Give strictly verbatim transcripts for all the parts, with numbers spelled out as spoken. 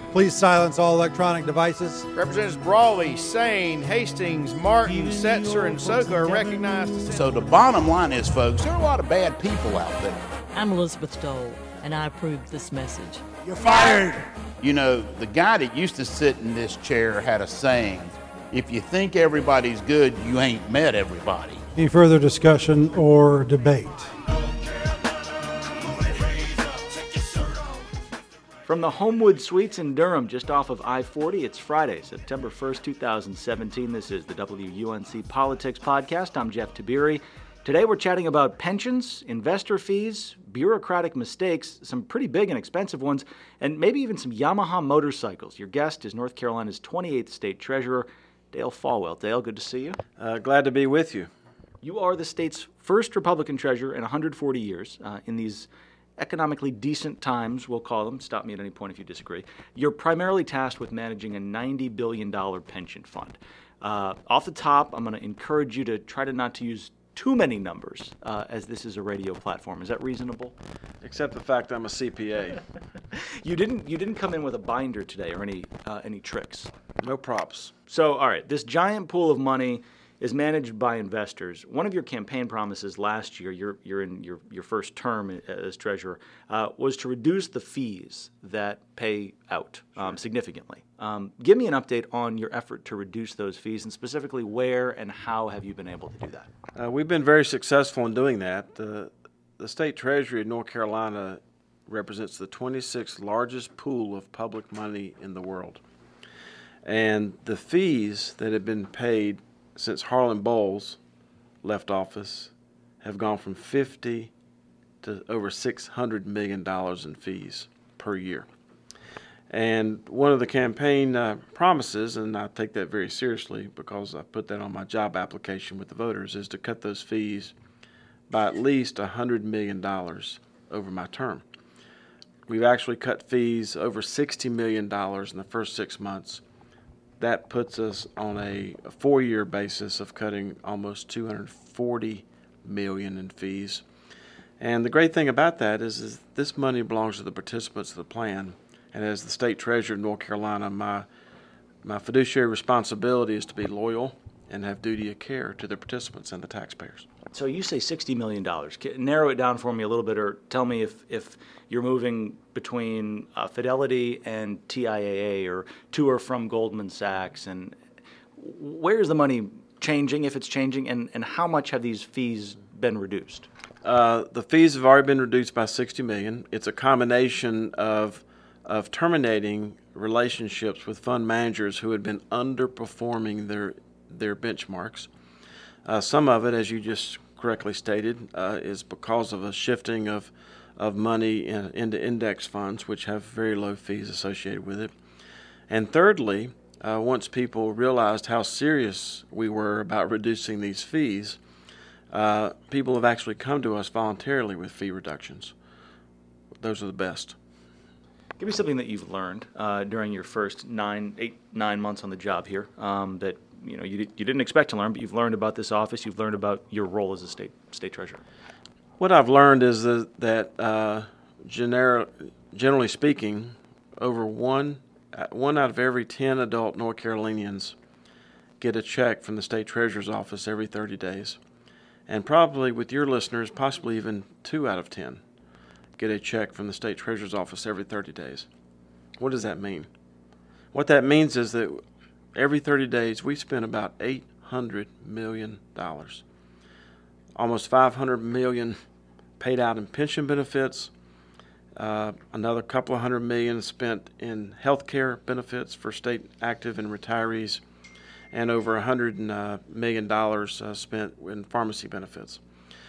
Please silence all electronic devices. Representatives Brawley, Sane, Hastings, Martin, Setzer, and Soka are recognized. So the bottom line is, folks, there are a lot of bad people out there. I'm Elizabeth Dole, and I approve this message. You're fired. You know, the guy that used to sit in this chair had a saying, if you think everybody's good, you ain't met everybody. Any further discussion or debate? From the Homewood Suites in Durham, just off of I forty, it's Friday, September first, two thousand seventeen. This is the W U N C Politics Podcast. I'm Jeff Tiberi. Today we're chatting about pensions, investor fees, bureaucratic mistakes, some pretty big and expensive ones, and maybe even some Yamaha motorcycles. Your guest is North Carolina's twenty-eighth State Treasurer, Dale Folwell. Dale, good to see you. Uh, glad to be with you. You are the state's first Republican treasurer in one hundred forty years. Uh, in these economically decent times, we'll call them, stop me at any point if you disagree, you're primarily tasked with managing a ninety billion dollars pension fund. Uh, off the top, I'm going to encourage you to try to not to use too many numbers, uh, as this is a radio platform. Is that reasonable? Except the fact I'm a C P A. You didn't you didn't come in with a binder today or any uh, any tricks? No props. So, all right, this giant pool of money is managed by investors. One of your campaign promises last year, you're, you're in your, your first term as treasurer, uh, was to reduce the fees that pay out um, significantly. Um, give me an update on your effort to reduce those fees, and specifically where and how have you been able to do that? Uh, we've been very successful in doing that. Uh, the state treasury of North Carolina represents the twenty-sixth largest pool of public money in the world. And the fees that have been paid since Harlan Bowles left office have gone from fifty to over six hundred million dollars in fees per year. And one of the campaign uh, promises, and I take that very seriously because I put that on my job application with the voters, is to cut those fees by at least one hundred million dollars over my term. We've actually cut fees over sixty million dollars in the first six months. That puts us on a four-year basis of cutting almost two hundred forty million dollars in fees. And the great thing about that is, is this money belongs to the participants of the plan. And as the state treasurer of North Carolina, my my fiduciary responsibility is to be loyal and have duty of care to the participants and the taxpayers. So you say sixty million dollars. Can, narrow it down for me a little bit, or tell me if, if you're moving between uh, Fidelity and T I A A or to or from Goldman Sachs, and where's the money changing, if it's changing, and, and how much have these fees been reduced? Uh, the fees have already been reduced by sixty million dollars. It's a combination of of terminating relationships with fund managers who had been underperforming their their benchmarks. Uh, some of it, as you just correctly stated, uh, is because of a shifting of of money in, into index funds, which have very low fees associated with it. And thirdly, uh, once people realized how serious we were about reducing these fees, uh, people have actually come to us voluntarily with fee reductions. Those are the best. Give me something that you've learned uh, during your first nine, eight, nine months on the job here um, that you know you, you didn't expect to learn, but you've learned about this office. You've learned about your role as a state state treasurer. What I've learned is that, that uh, gener- generally speaking, over one one out of every ten adult North Carolinians get a check from the state treasurer's office every thirty days, and probably with your listeners, possibly even two out of ten get a check from the state treasurer's office every thirty days. What does that mean? What that means is that every thirty days we spend about eight hundred million dollars. Almost five hundred million dollars paid out in pension benefits, uh, another couple of hundred million spent in health care benefits for state active and retirees, and over one hundred million dollars uh, spent in pharmacy benefits.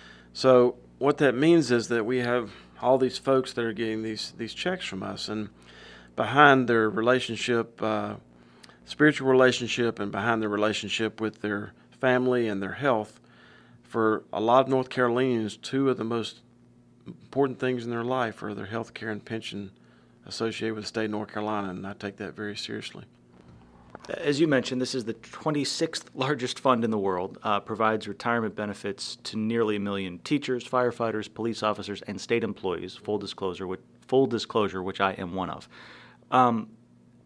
So what that means is that we have all these folks that are getting these these checks from us, and behind their relationship, uh, spiritual relationship, and behind their relationship with their family and their health, for a lot of North Carolinians, two of the most important things in their life are their health care and pension associated with the state of North Carolina, and I take that very seriously. As you mentioned, this is the twenty-sixth largest fund in the world, uh, provides retirement benefits to nearly a million teachers, firefighters, police officers, and state employees, full disclosure, which, full disclosure, which I am one of. Um,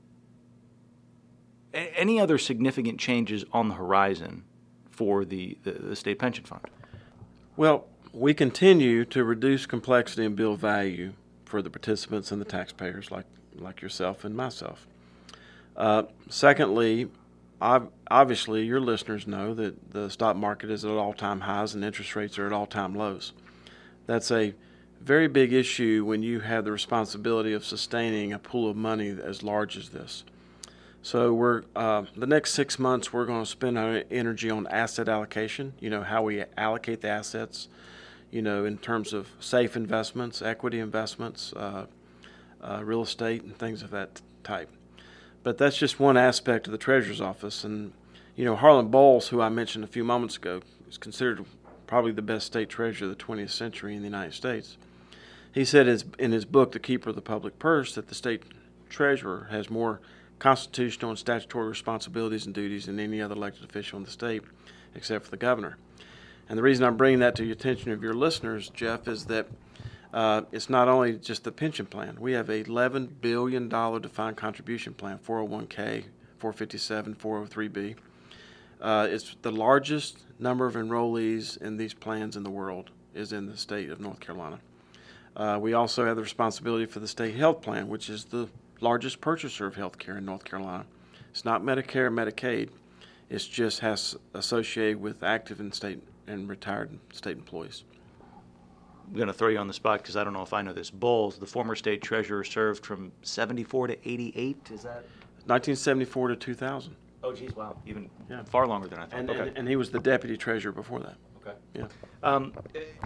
A- any other significant changes on the horizon for the, the, the state pension fund? Well, we continue to reduce complexity and build value for the participants and the taxpayers like, like yourself and myself. Uh, secondly, ob- obviously your listeners know that the stock market is at all-time highs and interest rates are at all-time lows. That's a very big issue when you have the responsibility of sustaining a pool of money as large as this. So we're uh, the next six months we're going to spend our energy on asset allocation. You know, how we allocate the assets. You know, in terms of safe investments, equity investments, uh, uh, real estate, and things of that type. But that's just one aspect of the Treasurer's Office. And you know, Harlan Bowles, who I mentioned a few moments ago, is considered probably the best state treasurer of the twentieth century in the United States. He said in his book, The Keeper of the Public Purse, that the state treasurer has more constitutional and statutory responsibilities and duties than any other elected official in the state, except for the governor. And the reason I'm bringing that to the attention of your listeners, Jeff, is that uh, it's not only just the pension plan. We have a eleven billion dollars defined contribution plan, four oh one k, four fifty-seven, four oh three b. Uh, it's the largest number of enrollees in these plans in the world is in the state of North Carolina. Uh, we also have the responsibility for the state health plan, which is the largest purchaser of health care in North Carolina. It's not Medicare or Medicaid. It just has associated with active and state and retired state employees. I'm going to throw you on the spot because I don't know if I know this. Bowles, the former state treasurer, served from seventy-four to eighty-eight. Is that? nineteen seventy-four to two thousand. Oh, geez, wow. Even Yeah. far longer than I thought. And, okay. and, and he was the deputy treasurer before that. okay. Yeah. Um,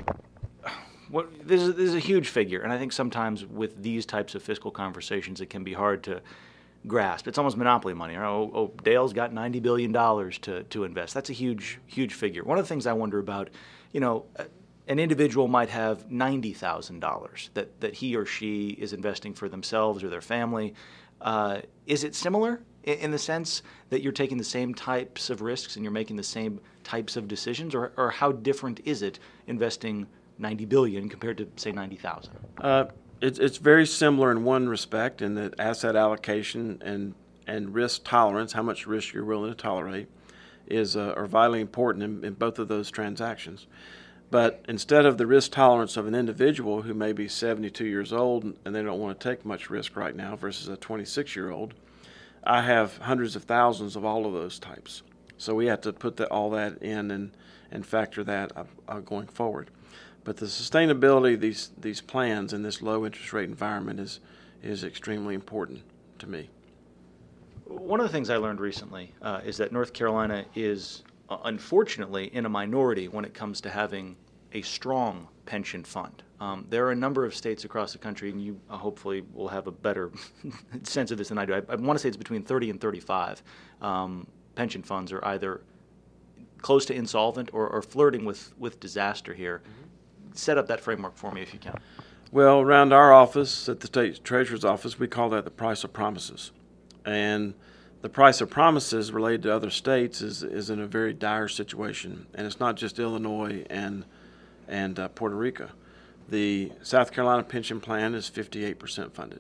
what, this, is, this is a huge figure, and I think sometimes with these types of fiscal conversations, it can be hard to grasp. It's almost monopoly money. Right? Oh, oh, Dale's got ninety billion dollars to, to invest. That's a huge, huge figure. One of the things I wonder about, you know, an individual might have ninety thousand dollars that, that he or she is investing for themselves or their family. Uh, is it similar in, in the sense that you're taking the same types of risks and you're making the same types of decisions, or, or how different is it investing ninety billion dollars compared to, say, ninety thousand dollars? Uh, it's, it's very similar in one respect, in that asset allocation and, and risk tolerance, how much risk you're willing to tolerate, is uh, are vitally important in, in both of those transactions. But instead of the risk tolerance of an individual who may be seventy-two years old and they don't want to take much risk right now versus a twenty-six-year-old, I have hundreds of thousands of all of those types. So we have to put that, all that in and, and factor that uh, uh, going forward. But the sustainability of these, these plans in this low interest rate environment is, is extremely important to me. One of the things I learned recently uh, is that North Carolina is, uh, unfortunately, in a minority when it comes to having a strong pension fund. Um, there are a number of states across the country, and you uh, hopefully will have a better sense of this than I do. I, I want to say it's between thirty and thirty-five um, pension funds are either close to insolvent or, or flirting with, with disaster here. Mm-hmm. Set up that framework for me if you can. Well, around our office, at the State Treasurer's Office, we call that the price of promises. And the price of promises related to other states is, is in a very dire situation. And it's not just Illinois and, and uh, Puerto Rico. The South Carolina pension plan is fifty-eight percent funded.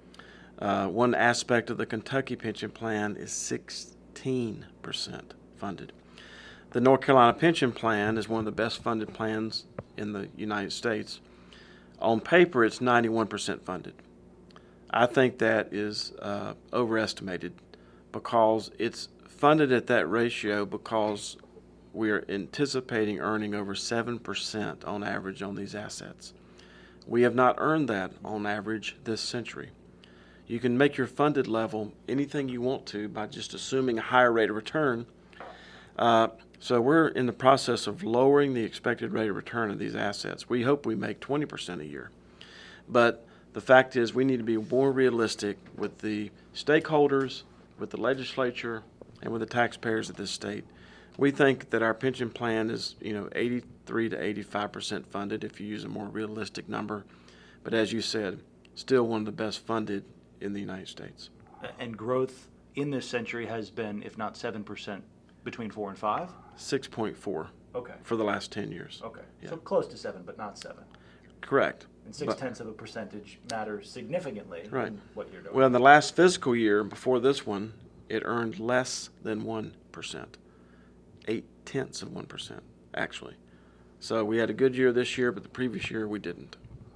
Uh, one aspect of the Kentucky pension plan is sixteen percent funded. The North Carolina pension plan is one of the best funded plans in the United States. On paper, it's ninety-one percent funded. I think that is uh, overestimated because it's funded at that ratio because we are anticipating earning over seven percent on average on these assets. We have not earned that on average this century. You can make your funded level anything you want to by just assuming a higher rate of return. Uh, So we're in the process of lowering the expected rate of return of these assets. We hope we make twenty percent a year. But the fact is we need to be more realistic with the stakeholders, with the legislature, and with the taxpayers of this state. We think that our pension plan is, you know, eighty-three to eighty-five percent funded if you use a more realistic number. But as you said, still one of the best funded in the United States. And growth in this century has been, if not seven percent, between four and five? six point four Okay. for the last ten years. Okay. Yeah. So close to seven, but not seven. Correct. And six But- tenths of a percentage matters significantly Right. in what you're doing. Well, in the last fiscal year before this one, it earned less than one percent, eight tenths of one percent, actually. So we had a good year this year, but the previous year we didn't.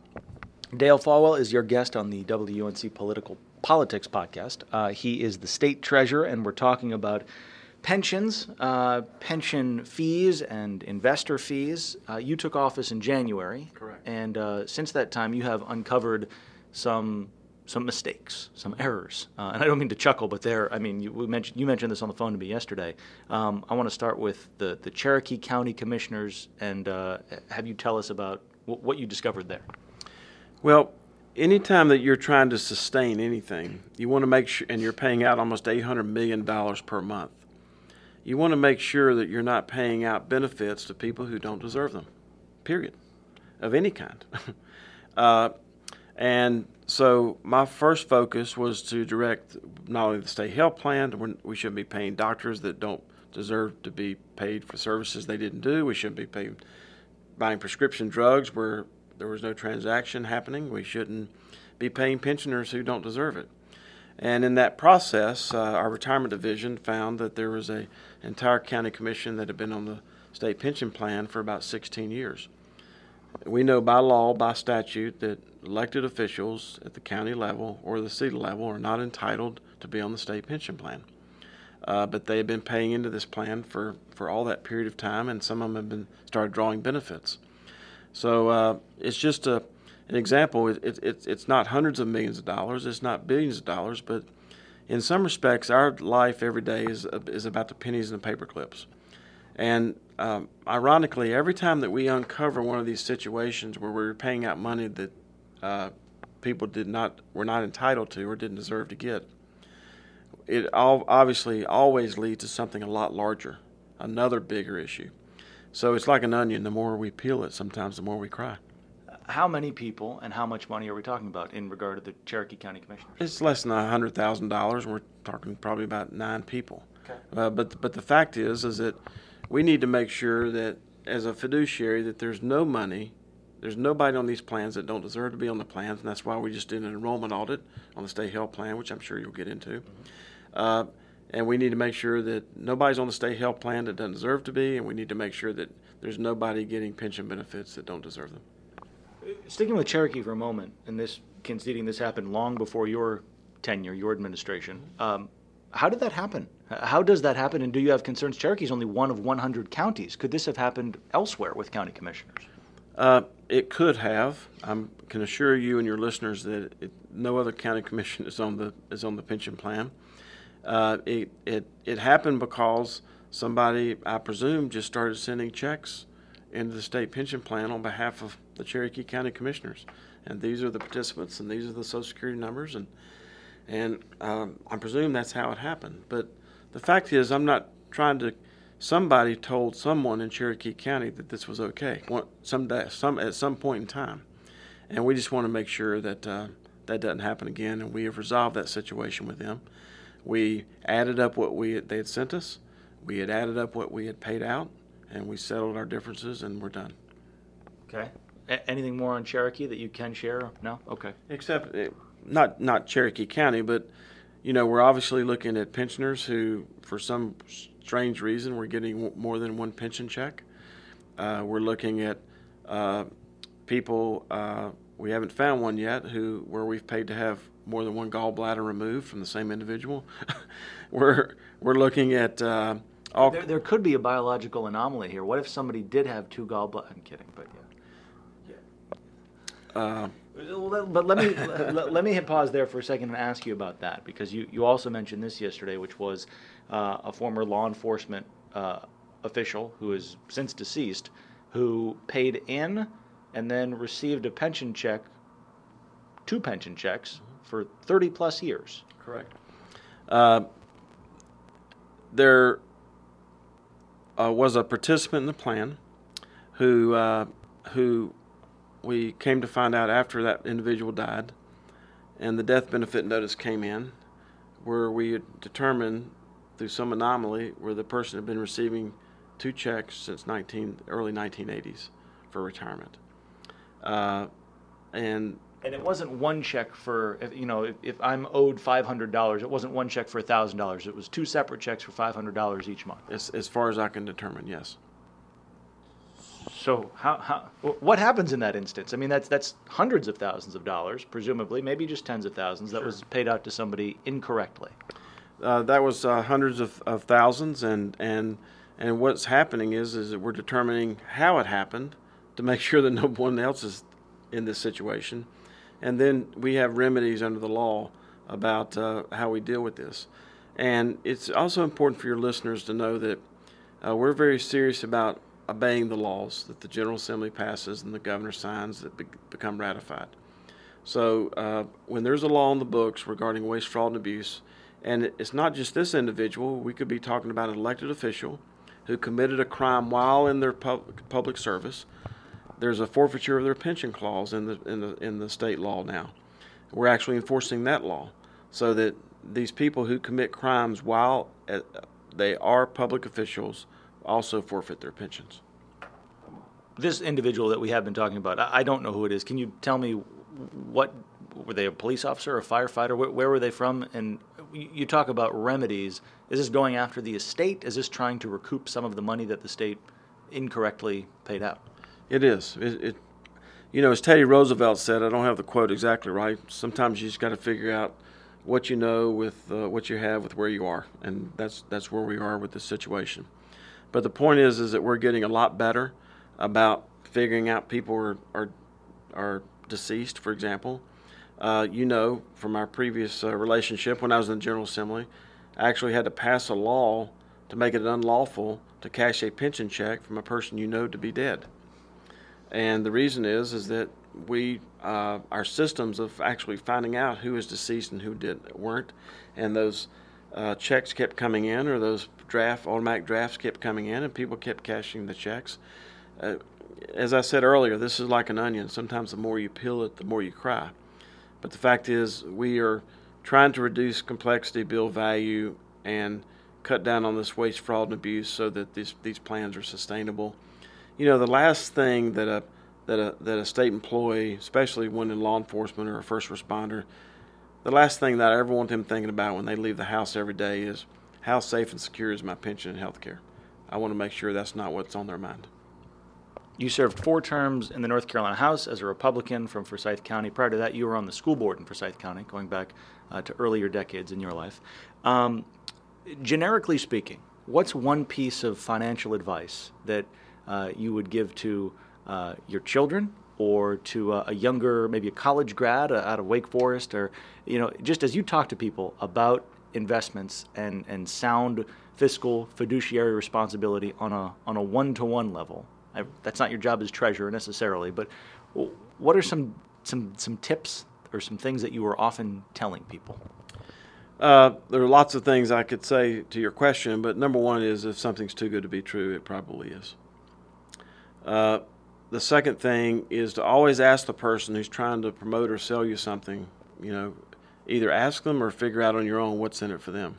Dale Falwell is your guest on the W U N C Political Politics podcast. Uh, he is the state treasurer, and we're talking about pensions, uh, pension fees, and investor fees. Uh, you took office in January. Correct. And uh, since that time, you have uncovered some some mistakes, some errors. Uh, and I don't mean to chuckle, but there, I mean, you we mentioned you mentioned this on the phone to me yesterday. Um, I want to start with the, the Cherokee County Commissioners, and uh, have you tell us about w- what you discovered there. Well, anytime that you're trying to sustain anything, you want to make sure, and you're paying out almost eight hundred million dollars per month, you want to make sure that you're not paying out benefits to people who don't deserve them, period, of any kind. uh, and so my first focus was to direct not only the state health plan, we shouldn't be paying doctors that don't deserve to be paid for services they didn't do. We shouldn't be paying, buying prescription drugs where there was no transaction happening. We shouldn't be paying pensioners who don't deserve it. And in that process, uh, our retirement division found that there was an entire county commission that had been on the state pension plan for about sixteen years. We know by law, by statute, that elected officials at the county level or the city level are not entitled to be on the state pension plan. Uh, but they have been paying into this plan for, for all that period of time, and some of them have been started drawing benefits. So uh, it's just a, an example. It, it, it, it's not hundreds of millions of dollars. It's not billions of dollars. But in some respects, our life every day is is about the pennies and the paper clips. And um, ironically, every time that we uncover one of these situations where we're paying out money that uh, people did not were not entitled to or didn't deserve to get, it all obviously always leads to something a lot larger, another bigger issue. So it's like an onion. The more we peel it, sometimes the more we cry. How many people and how much money are we talking about in regard to the Cherokee County Commissioners? It's less than one hundred thousand dollars. We're talking probably about nine people. Okay. Uh, but but the fact is, is that we need to make sure that as a fiduciary that there's no money, there's nobody on these plans that don't deserve to be on the plans, and that's why we just did an enrollment audit on the state health plan, which I'm sure you'll get into. Mm-hmm. Uh, and we need to make sure that nobody's on the state health plan that doesn't deserve to be, and we need to make sure that there's nobody getting pension benefits that don't deserve them. Sticking with Cherokee for a moment, and this conceding this happened long before your tenure, your administration, um, how did that happen? How does that happen, and do you have concerns? Cherokee is only one of one hundred counties. Could this have happened elsewhere with county commissioners? Uh, it could have. I can assure you and your listeners that it, no other county commission is on the is on the pension plan. Uh, it it it happened because somebody, I presume, just started sending checks into the state pension plan on behalf of the Cherokee County Commissioners, and these are the participants, and these are the Social Security numbers, and and um, I presume that's how it happened. But the fact is, I'm not trying to. Somebody told someone in Cherokee County that this was okay. Some day, some at some point in time, and we just want to make sure that uh, that doesn't happen again. And we have resolved that situation with them. We added up what we had, they had sent us. We had added up what we had paid out, and we settled our differences, and we're done. Okay. A- anything more on Cherokee that you can share? No? Okay. Except uh, not not Cherokee County, but you know, we're obviously looking at pensioners who, for some strange reason, we're getting w- more than one pension check. Uh, we're looking at uh, people, uh, we haven't found one yet, who where we've paid to have more than one gallbladder removed from the same individual. we're we're looking at uh, all. There, there could be a biological anomaly here. What if somebody did have two gallbladders? I'm kidding, but yeah. Yeah. Uh, But let me let, let me hit pause there for a second and ask you about that, because you, you also mentioned this yesterday, which was uh, a former law enforcement uh, official who is since deceased, who paid in and then received a pension check, two pension checks for thirty plus years. Correct. Uh, there uh, was a participant in the plan who uh, who. We came to find out after that individual died, and the death benefit notice came in, where we had determined through some anomaly where the person had been receiving two checks since nineteen early nineteen eighties for retirement, uh, and And it wasn't one check for, if, you know, if, if I'm owed five hundred dollars, it wasn't one check for one thousand dollars. It was two separate checks for five hundred dollars each month. As, as far as I can determine, yes. So how, how, what happens in that instance? I mean, that's, that's hundreds of thousands of dollars, presumably, maybe just tens of thousands, that was paid out to somebody incorrectly. Uh, that was uh, hundreds of, of thousands, and, and, and what's happening is, is that we're determining how it happened to make sure that no one else is in this situation. And then we have remedies under the law about uh, how we deal with this. And it's also important for your listeners to know that uh, we're very serious about obeying the laws that the General Assembly passes and the governor signs that be- become ratified. So uh, when there's a law in the books regarding waste, fraud, and abuse, and it's not just this individual, we could be talking about an elected official who committed a crime while in their pub- public service. There's a forfeiture of their pension clause in the in the in the state law now. We're actually enforcing that law so that these people who commit crimes while at, they are public officials also forfeit their pensions. This individual that we have been talking about, I I don't know who it is. Can you tell me what, were they a police officer, a firefighter? Where, where were they from? And you you talk about remedies. Is this going after the estate? Is this trying to recoup some of the money that the state incorrectly paid out? It is. It, it, you know, as Teddy Roosevelt said, I don't have the quote exactly right. Sometimes you just got to figure out what you know with uh, what you have with where you are, and that's that's where we are with this situation. But the point is, is that we're getting a lot better about figuring out people are are, are deceased. For example, uh, you know, from our previous uh, relationship when I was in the General Assembly, I actually had to pass a law to make it unlawful to cash a pension check from a person you know to be dead. And the reason is, is that we, uh, our systems of actually finding out who is deceased and who did weren't, and those uh, checks kept coming in, or those draft automatic drafts kept coming in, and people kept cashing the checks. Uh, as I said earlier, this is like an onion. Sometimes the more you peel it, the more you cry. But the fact is, we are trying to reduce complexity, build value, and cut down on this waste, fraud, and abuse so that these these plans are sustainable. You know, the last thing that a that a that a state employee, especially one in law enforcement or a first responder, the last thing that I ever want them thinking about when they leave the house every day is how safe and secure is my pension and health care. I want to make sure that's not what's on their mind. You served four terms in the North Carolina House as a Republican from Forsyth County. Prior to that, you were on the school board in Forsyth County, going back uh, to earlier decades in your life. Um, generically speaking, what's one piece of financial advice that uh, you would give to uh, your children, or to uh, a younger, maybe a college grad uh, out of Wake Forest, or, you know, just as you talk to people about investments and, and sound fiscal fiduciary responsibility on a on a one-to-one level? I, that's not your job as treasurer necessarily, but what are some some some tips or some things that you are often telling people? Uh, there are lots of things I could say to your question, but number one is, if something's too good to be true, it probably is. Uh, the second thing is to always ask the person who's trying to promote or sell you something, you know, either ask them or figure out on your own what's in it for them.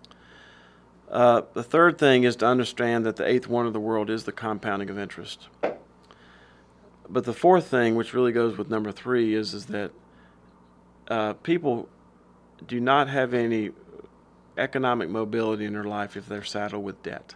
Uh, the third thing is to understand that the eighth wonder of the world is the compounding of interest. But the fourth thing, which really goes with number three, is, is that uh, people do not have any economic mobility in their life if they're saddled with debt.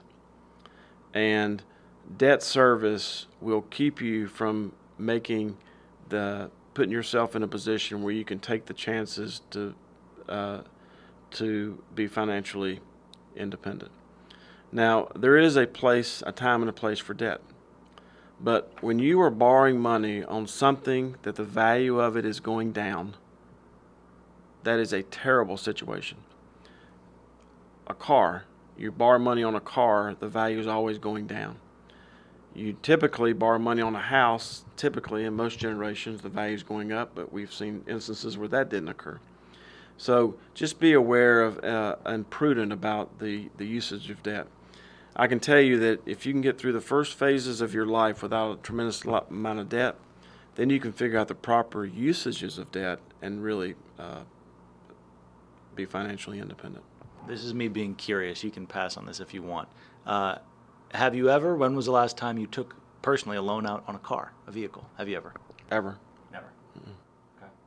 And debt service will keep you from making the putting yourself in a position where you can take the chances to uh, to be financially independent. Now, there is a place, a time and a place for debt. But when you are borrowing money on something that the value of it is going down, that is a terrible situation. A car, you borrow money on a car, the value is always going down. You typically borrow money on a house, typically in most generations the value is going up, but we've seen instances where that didn't occur. So just be aware of uh, and prudent about the, the usage of debt. I can tell you that if you can get through the first phases of your life without a tremendous lot, amount of debt, then you can figure out the proper usages of debt and really uh, be financially independent. This is me being curious. You can pass on this if you want. Uh, have you ever, when was the last time you took personally a loan out on a car, a vehicle? Have you ever? Ever. Never. Mm-mm. Okay.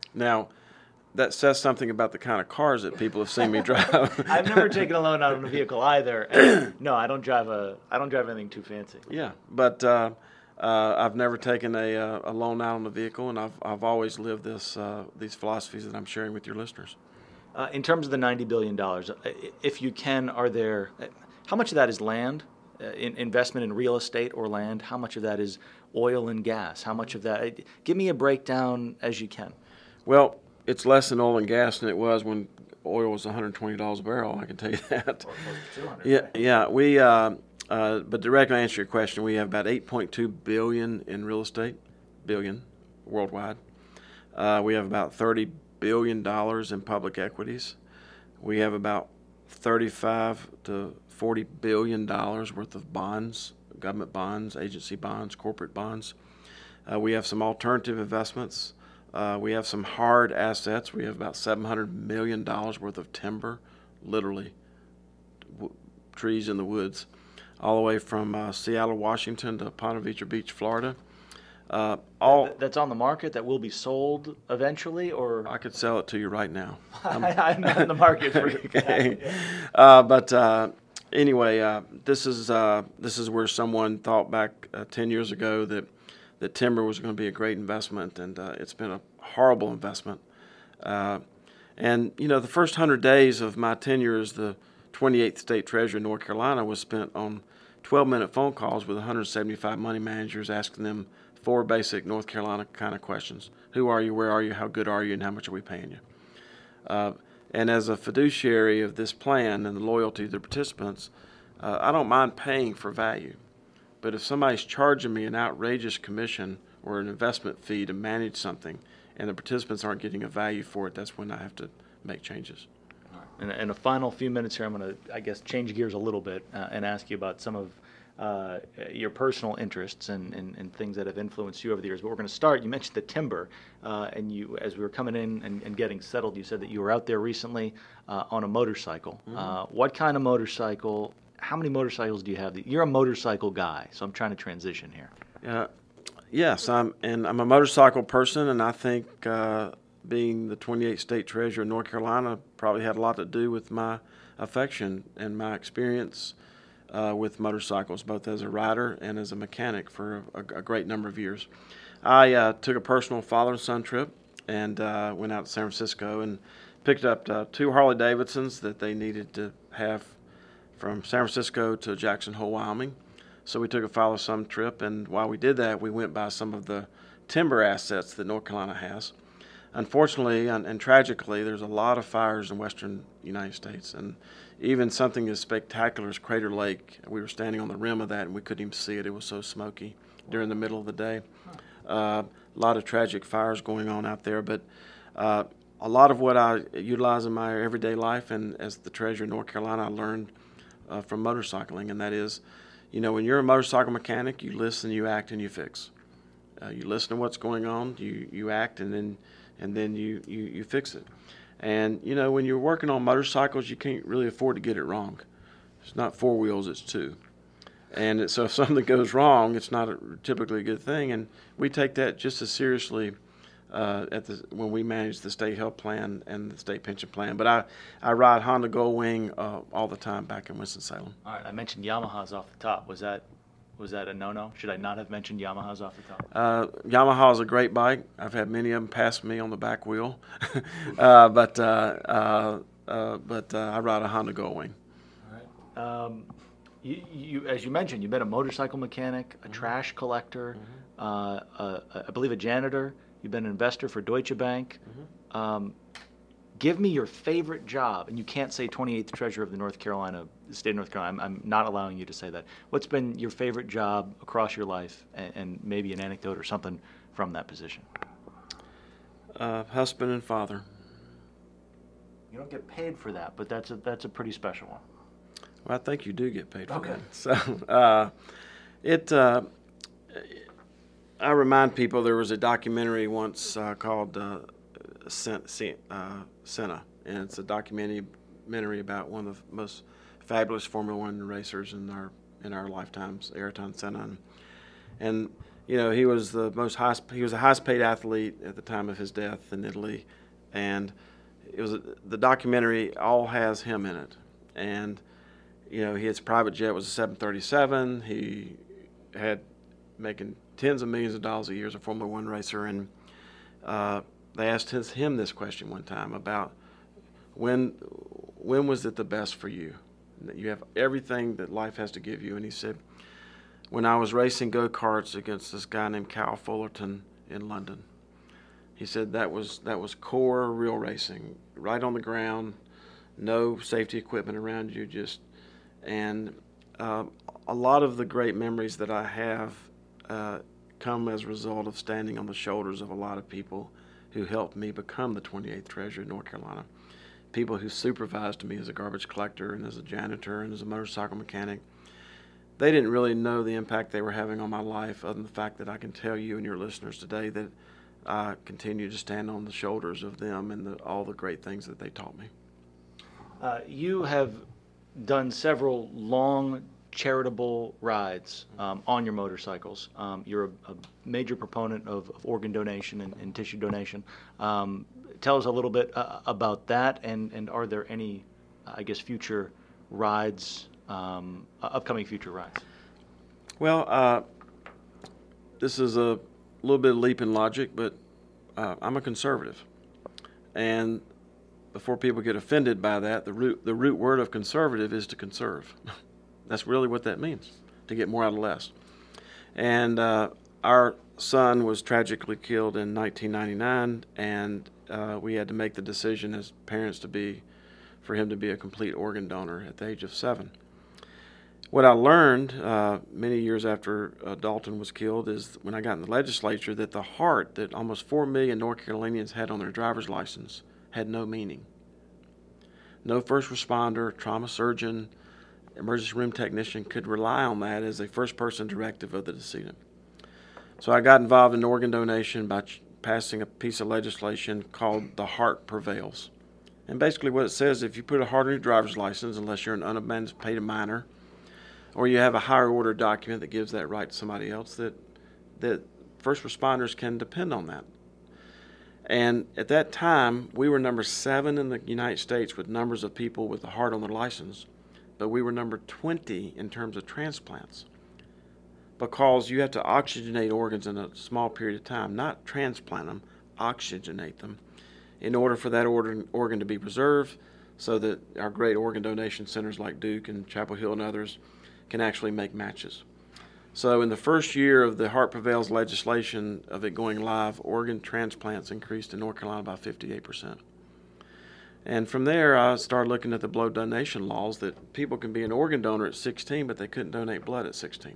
Now, that says something about the kind of cars that people have seen me drive. I've never taken a loan out on a vehicle either. And no, I don't drive a. I don't drive anything too fancy. Yeah, but uh, uh, I've never taken a, uh, a loan out on a vehicle, and I've I've always lived this uh, these philosophies that I'm sharing with your listeners. Uh, in terms of the ninety billion dollars, if you can, are there, how much of that is land, uh, in, investment in real estate or land? How much of that is oil and gas? How much of that, give me a breakdown as you can. Well, it's less than oil and gas than it was when oil was one hundred twenty dollars a barrel, I can tell you that. Yeah, yeah. We, uh, uh, but directly to answer your question, we have about eight point two billion dollars in real estate, billion, worldwide. Uh, we have about thirty billion dollars in public equities. We have about thirty-five to forty billion dollars worth of bonds, government bonds, agency bonds, corporate bonds. Uh, we have some alternative investments. Uh, we have some hard assets. We have about seven hundred million dollars worth of timber, literally w- trees in the woods, all the way from uh, Seattle, Washington to Ponte Vedra Beach, Florida. Uh, all Th- That's on the market, that will be sold eventually, or? I could sell it to you right now. I'm, I'm not in the market for it. okay. Uh, but uh, anyway, uh, this is uh, this is where someone thought back uh, ten years ago that that timber was going to be a great investment, and uh, it's been a horrible investment. Uh, and you know, the first hundred days of my tenure as the twenty-eighth state treasurer in North Carolina was spent on twelve-minute phone calls with one hundred seventy-five money managers, asking them four basic North Carolina kind of questions: who are you, where are you, how good are you, and how much are we paying you? Uh, and as a fiduciary of this plan and the loyalty of the participants, uh, I don't mind paying for value. But if somebody's charging me an outrageous commission or an investment fee to manage something, and the participants aren't getting a value for it, that's when I have to make changes. In, in a final few minutes here, I'm going to, I guess, change gears a little bit uh, and ask you about some of uh, your personal interests and, and, and things that have influenced you over the years. But we're going to start. You mentioned the timber, uh, and you, as we were coming in and, and getting settled, you said that you were out there recently uh, on a motorcycle. Mm-hmm. Uh, what kind of motorcycle? How many motorcycles do you have? You're a motorcycle guy, so I'm trying to transition here. Uh, yes, I'm, and I'm a motorcycle person, and I think uh, being the twenty-eighth state treasurer in North Carolina probably had a lot to do with my affection and my experience uh, with motorcycles, both as a rider and as a mechanic for a, a great number of years. I uh, took a personal father and son trip and uh, went out to San Francisco and picked up uh, two Harley Davidsons that they needed to have from San Francisco to Jackson Hole, Wyoming. So we took a father-son trip, and while we did that, we went by some of the timber assets that North Carolina has. Unfortunately and, and tragically, there's a lot of fires in western United States, and even something as spectacular as Crater Lake, we were standing on the rim of that, and we couldn't even see it. It was so smoky during the middle of the day. Uh, a lot of tragic fires going on out there, but uh, a lot of what I utilize in my everyday life, and as the treasurer of North Carolina, I learned Uh, from motorcycling, and that is, you know, when you're a motorcycle mechanic, you listen, you act, and you fix. Uh, you listen to what's going on, you you act, and then and then you, you, you fix it. And you know, when you're working on motorcycles, you can't really afford to get it wrong. It's not four wheels, it's two. And it, so if something goes wrong, it's not a, typically a good thing. And we take that just as seriously uh, at the, when we manage the state health plan and the state pension plan. But I, I ride Honda Goldwing uh, all the time back in Winston-Salem. All right, I mentioned Yamahas off the top. Was that was that a no-no? Should I not have mentioned Yamahas off the top? Uh, Yamaha is a great bike. I've had many of them pass me on the back wheel. uh, but uh, uh, uh, but uh, I ride a Honda Goldwing. All right. Um, you, you, as you mentioned, you've been a motorcycle mechanic, a mm-hmm. trash collector, mm-hmm. uh, uh, I believe a janitor. You've been an investor for Deutsche Bank. Mm-hmm. Um, give me your favorite job, and you can't say twenty-eighth treasurer of the North Carolina, the state of North Carolina. I'm, I'm not allowing you to say that. What's been your favorite job across your life, and, and maybe an anecdote or something from that position? Uh, husband and father. You don't get paid for that, but that's a that's a pretty special one. Well, I think you do get paid for okay. that. So uh, it. Uh, I remind people there was a documentary once uh, called uh, uh, Senna, and it's a documentary about one of the most fabulous Formula One racers in our in our lifetimes, Ayrton Senna. And, and you know, he was the most high, he was the highest paid athlete at the time of his death in Italy, and it was the documentary all has him in it, and you know, his private jet was a seven thirty-seven. He had making tens of millions of dollars a year as a Formula One racer, and uh, they asked his, him this question one time about when when was it the best for you? That you have everything that life has to give you, and he said, when I was racing go-karts against this guy named Cal Fullerton in London. He said that was that was core real racing, right on the ground, no safety equipment around you, just and uh, a lot of the great memories that I have uh, come as a result of standing on the shoulders of a lot of people who helped me become the twenty-eighth treasurer of North Carolina. People who supervised me as a garbage collector and as a janitor and as a motorcycle mechanic. They didn't really know the impact they were having on my life, other than the fact that I can tell you and your listeners today that I continue to stand on the shoulders of them and the, all the great things that they taught me. Uh, you have done several long charitable rides um, on your motorcycles. Um, you're a, a major proponent of, of organ donation and, and tissue donation. Um, tell us a little bit uh, about that, and, and are there any, I guess, future rides, um, uh, upcoming future rides? Well, uh, this is a little bit of leap in logic, but uh, I'm a conservative. And before people get offended by that, the root the root word of conservative is to conserve. That's really what that means, to get more out of less. And uh, our son was tragically killed in nineteen ninety-nine, and uh, we had to make the decision as parents to be, for him to be a complete organ donor at the age of seven. What I learned uh, many years after uh, Dalton was killed is when I got in the legislature that the heart that almost four million North Carolinians had on their driver's license had no meaning. No first responder, trauma surgeon, emergency room technician could rely on that as a first-person directive of the decedent. So I got involved in organ donation by ch- passing a piece of legislation called The Heart Prevails. And basically what it says, if you put a heart on your driver's license, unless you're an unemancipated minor, or you have a higher order document that gives that right to somebody else, that that first responders can depend on that. And at that time, we were number seven in the United States with numbers of people with a heart on their license, but we were number twenty in terms of transplants, because you have to oxygenate organs in a small period of time, not transplant them, oxygenate them, in order for that organ, organ to be preserved, so that our great organ donation centers like Duke and Chapel Hill and others can actually make matches. So in the first year of the Heart Prevails legislation of it going live, organ transplants increased in North Carolina by fifty-eight percent. And from there, I started looking at the blood donation laws that people can be an organ donor at sixteen, but they couldn't donate blood at sixteen.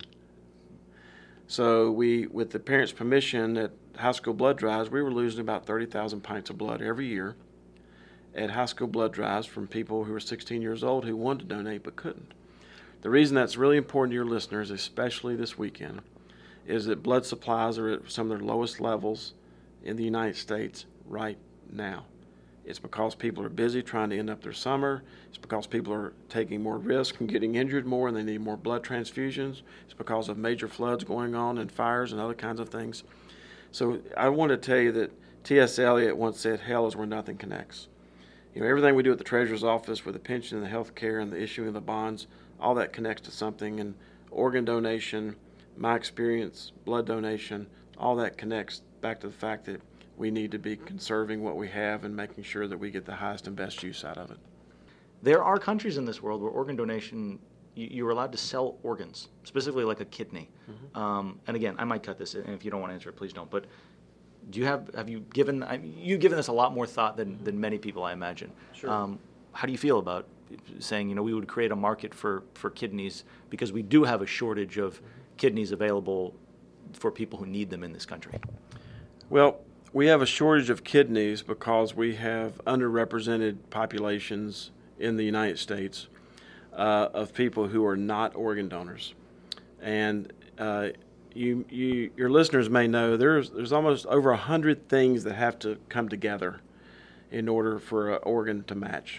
So we, with the parents' permission at high school blood drives, we were losing about thirty thousand pints of blood every year at high school blood drives from people who were sixteen years old who wanted to donate but couldn't. The reason that's really important to your listeners, especially this weekend, is that blood supplies are at some of their lowest levels in the United States right now. It's because people are busy trying to end up their summer. It's because people are taking more risk and getting injured more, and they need more blood transfusions. It's because of major floods going on and fires and other kinds of things. So I want to tell you that T S Eliot once said, hell is where nothing connects. You know, everything we do at the Treasurer's Office with the pension and the health care and the issuing of the bonds, all that connects to something. And organ donation, my experience, blood donation, all that connects back to the fact that we need to be conserving what we have and making sure that we get the highest and best use out of it. There are countries in this world where organ donation, you, you're allowed to sell organs, specifically like a kidney. Mm-hmm. Um, and again, I might cut this, and if you don't want to answer it, please don't. But do you have have you given I mean, you've given this a lot more thought than than many people, I imagine. Sure. Um, how do you feel about saying, you know, we would create a market for, for kidneys because we do have a shortage of kidneys available for people who need them in this country? Well, we have a shortage of kidneys because we have underrepresented populations in the United States uh, of people who are not organ donors. And uh, you, you, your listeners may know there's, there's almost over one hundred things that have to come together in order for an organ to match.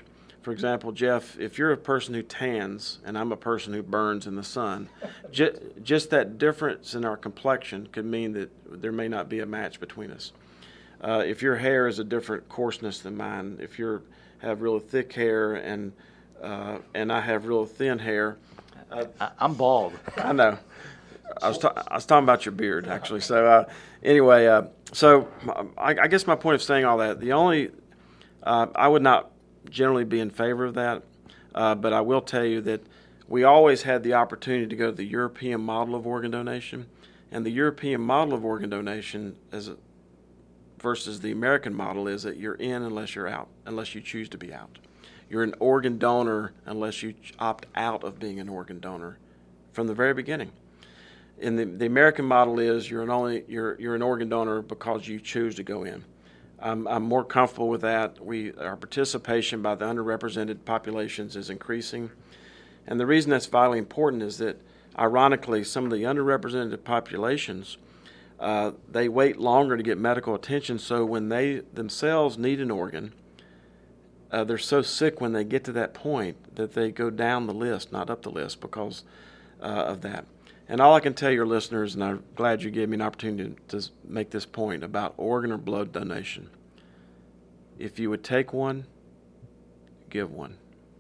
for example, Jeff, if you're a person who tans and I'm a person who burns in the sun, ju- just that difference in our complexion could mean that there may not be a match between us. Uh, if your hair is a different coarseness than mine, if you have real thick hair and uh, and I have real thin hair, uh, I, I'm bald. I know. I was, ta- I was talking about your beard, actually. So uh, anyway, uh, so I, I guess my point of saying all that, the only, uh, I would not generally be in favor of that, uh, but I will tell you that we always had the opportunity to go to the European model of organ donation, and the European model of organ donation as a, versus the American model is that you're in unless you're out, unless you choose to be out. You're an organ donor unless you opt out of being an organ donor from the very beginning. In the, the American model is you're an only you're you're an organ donor because you choose to go in. I'm I'm more comfortable with that. We our participation by the underrepresented populations is increasing, and the reason that's vitally important is that ironically some of the underrepresented populations uh, they wait longer to get medical attention. So when they themselves need an organ, uh, they're so sick when they get to that point that they go down the list, not up the list, because uh, of that. And all I can tell your listeners, and I'm glad you gave me an opportunity to make this point about organ or blood donation. If you would take one, give one.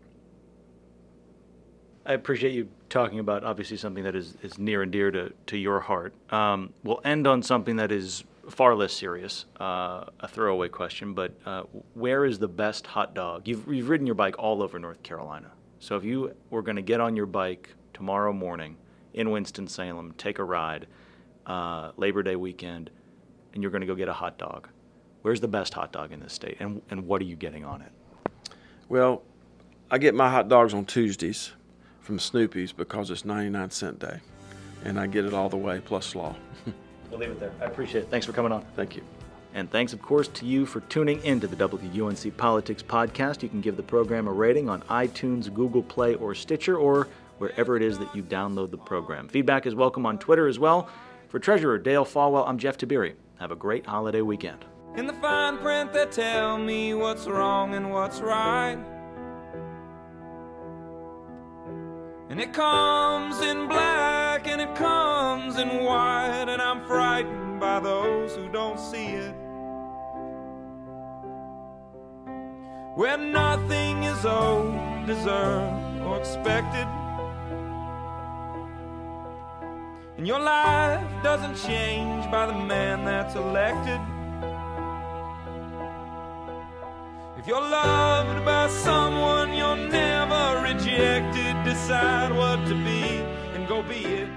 I appreciate you talking about obviously something that is, is near and dear to, to your heart. Um, we'll end on something that is far less serious, uh, a throwaway question, but uh, where is the best hot dog? You've, you've ridden your bike all over North Carolina. So if you were going to get on your bike tomorrow morning in Winston-Salem, take a ride, uh, Labor Day weekend, and you're going to go get a hot dog, where's the best hot dog in this state, and, and what are you getting on it? Well, I get my hot dogs on Tuesdays from Snoopy's because it's ninety-nine cent day, and I get it all the way plus slaw. We'll leave it there. I appreciate it. Thanks for coming on. Thank you. And thanks, of course, to you for tuning into the W U N C Politics Podcast. You can give the program a rating on iTunes, Google Play, or Stitcher, or wherever it is that you download the program. Feedback is welcome on Twitter as well. For Treasurer Dale Falwell, I'm Jeff Tiberi. Have a great holiday weekend. In the fine print they tell me what's wrong and what's right, and it comes in black and it comes in white, and I'm frightened by those who don't see it. Where nothing is owed, deserved, or expected, and your life doesn't change by the man that's elected. If you're loved by someone, you're never rejected. Decide what to be and go be it.